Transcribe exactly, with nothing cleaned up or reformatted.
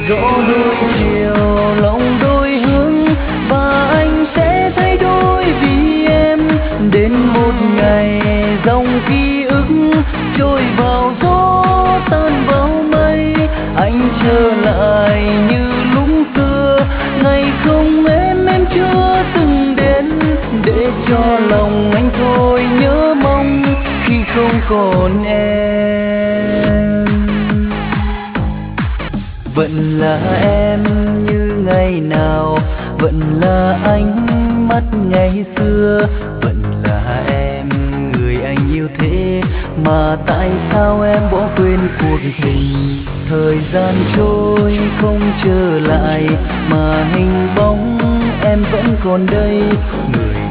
Rõ đôi chiều lòng đôi hướng và anh sẽ thay đổi vì em. Đến một ngày dòng ký ức trôi vào gió tan vào mây, anh trở lại như lúc xưa, ngày không em em chưa từng đến, để cho lòng anh thôi nhớ mong khi không còn em. Vẫn là em như ngày nào, vẫn là ánh mắt ngày xưa, vẫn là em người anh yêu thế, mà tại sao em bỏ quên cuộc tình. Thời gian trôi không trở lại, mà hình bóng em vẫn còn đây, người